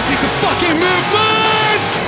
see some fucking movement!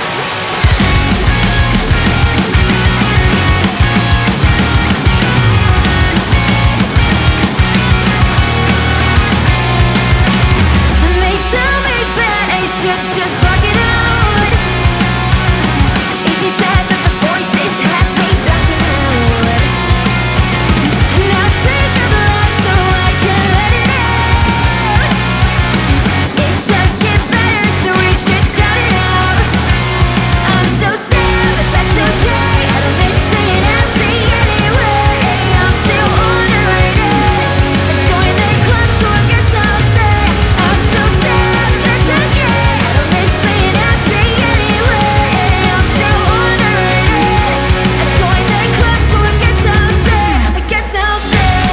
They tell me that I should just block it out. Easy said, but the voices have me blocking out. Now speak up loud so I can let it out. It does get better, so we should shout it out. I'm so sad, but that's okay. I don't miss being happy anyway. I'm still underrated. I joined the club, so I guess I'll stay. I'm so sad, but that's okay. I don't miss being happy anyway. I'm still underrated. I joined the club, so I guess I'll stay. I guess I'll stay.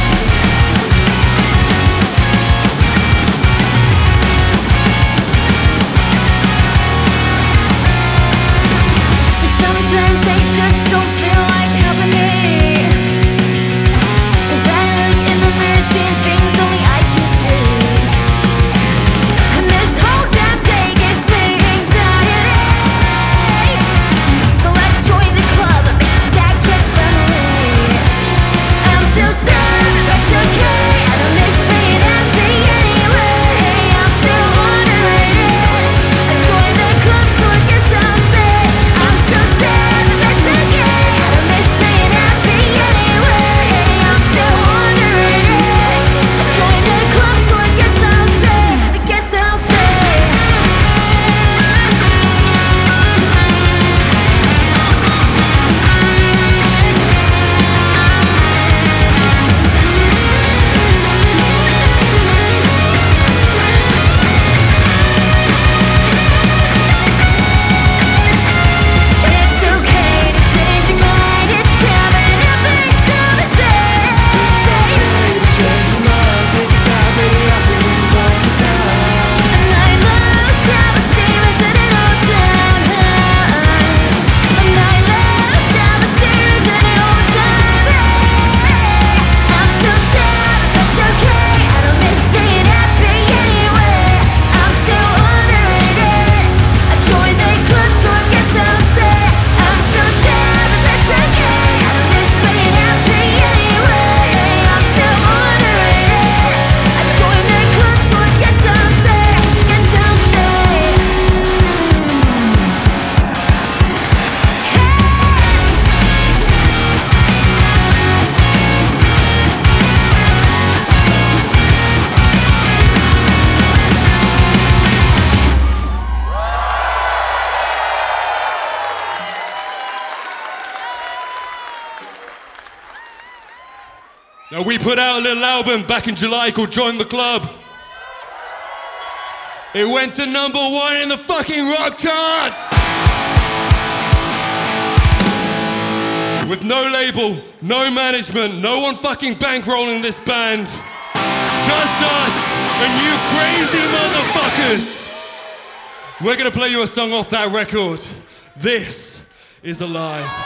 Sometimes they just don't feel like helping me. 'Cause I look in the mirror, seeing things only I can see. And this whole damn day gives me anxiety. So let's join the club and make sad kids run away. I'm still sad, but that's okay. I don't miss being happy anyway. I'm still underrated. I joined the club, so I guess I'll stay. I'm so sad, but that's okay. I don't miss being happy anyway. I'm still underrated. I joined the club, so I guess I'll stay. I guess I'll stay. It's okay to change your mind. It's happening every time of day. A night loves how it seems at an old time. A night loves how it seems at an old time. I'm so sad, but that's okay. I don't miss being happy anyway. I'm so underrated. I joined the club, so I guess I'll stay. I'm so sad, but that's okay. I don't miss being happy anyway. I'm so underrated. I joined the club, so I guess I'll stay. Guess I'll stay. Now, we put out a little album back in July called Join the Club. It went to #1 in the fucking rock charts! With no label, no management, no one fucking bankrolling this band. Just us and you crazy motherfuckers! We're gonna play you a song off that record. This is Alive.